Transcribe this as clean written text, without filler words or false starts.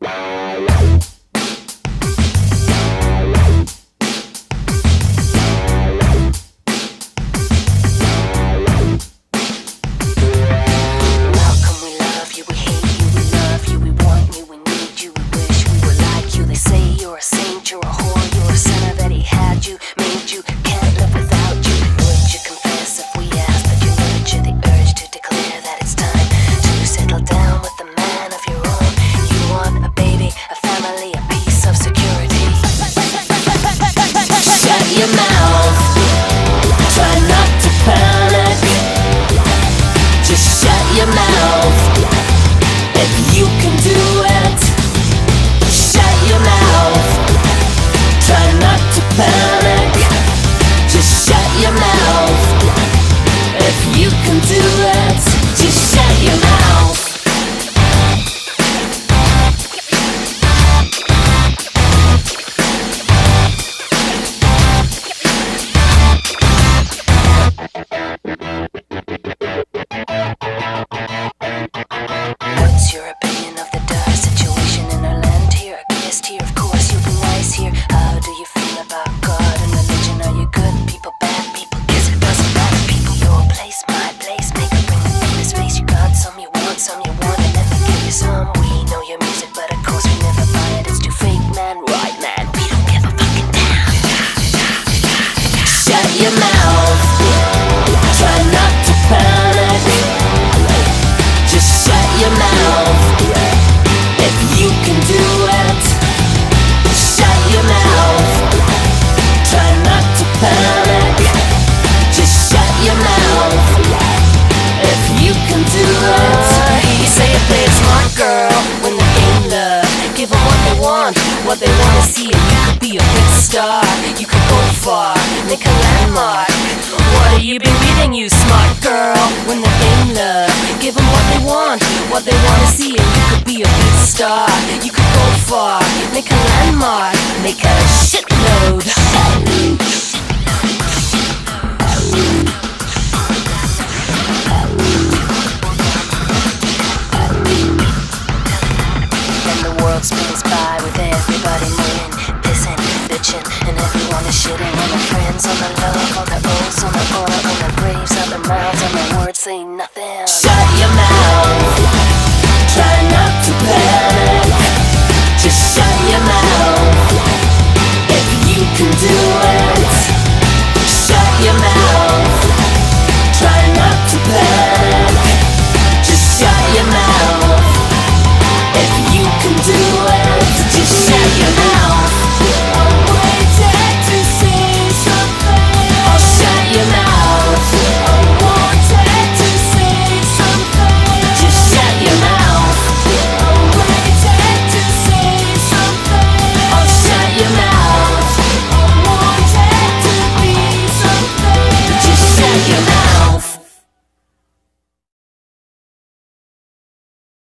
Your mouth, try not to panic. Just shut your mouth if you can do it. Shut your mouth, try not to panic. Just shut your mouth if you can do it. Just shut your mouth. What's your opinion of the dire situation in our land here? A guest here, of course, you'll be nice here. How do you feel about God and religion? Are you good people, bad people? Guess it doesn't matter, people. Your place, my place, make a bring the famous face. You got some, you want some, you want it, let me give you some. We know your music, but of course we never buy it. It's too fake, man, right, man? We don't give a fucking damn. Shut your mouth, try not to panic. Just shut your mouth if you can do it. Shut your mouth, try not to panic. Just shut your mouth if you can do it. You say you play it smart, girl, when they ain't love. Give them what they want to see, and you could be a big star. You could go far, make a landmark. What have you been reading, you smart girl, when they ain't love? Give them what they want to see, and you could be a big star. You could go far, make a landmark, make a shitload. Then the world spins by with everybody mooing, pissing, bitching, and everyone is shitting on the friends, on the love, on the O's, on the honor, on the